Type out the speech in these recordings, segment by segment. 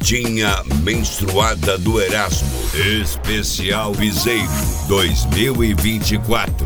Pegadinha Menstruada do Erasmo, especial Viseiro 2024.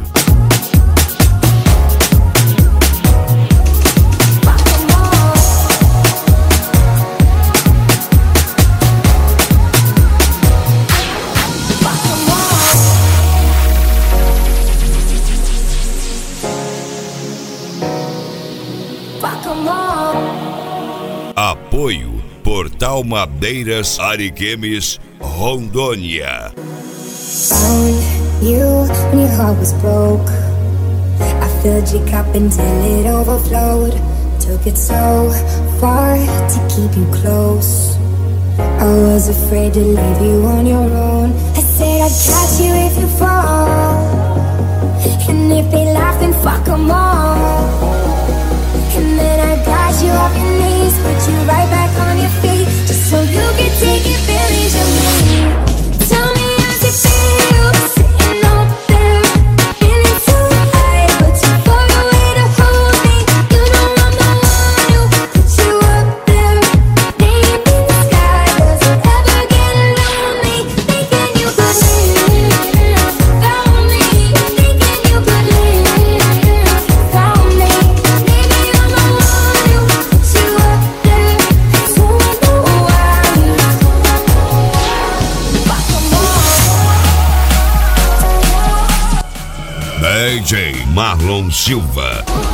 Apoio Portal Madeiras Ariquemes, Rondônia. Found you when your heart was broke. I filled your cup until it overflowed. Took it so far to keep you close. I was afraid to leave you on your own. I said I'd catch you if you fall, and if they laugh then fuck 'em all. And then I got you off your knees, put you right back on your feet, just so you could take advantage of me. Tell me how's it feel, sitting up there, feeling so high, but too far away to hold me. You know I'm the one who put you up there, name in the sky. Does it ever get lonely, thinking you could live? Found me, thinking you could live. Found me, maybe I'm the one who put you up there, so I know why. Fuck 'em all. DJ Marlon Silva.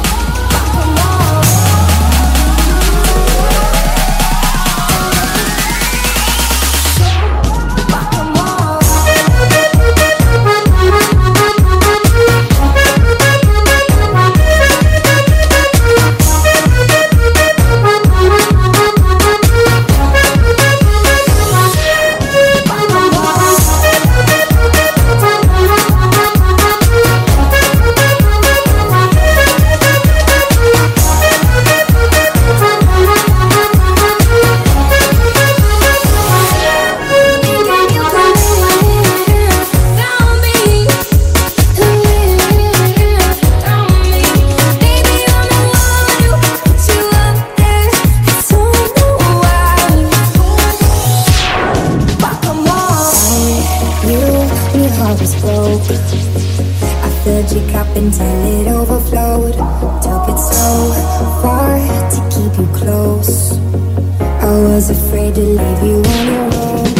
I filled your cup until it overflowed. Took it so far to keep you close. I was afraid to leave you on your own.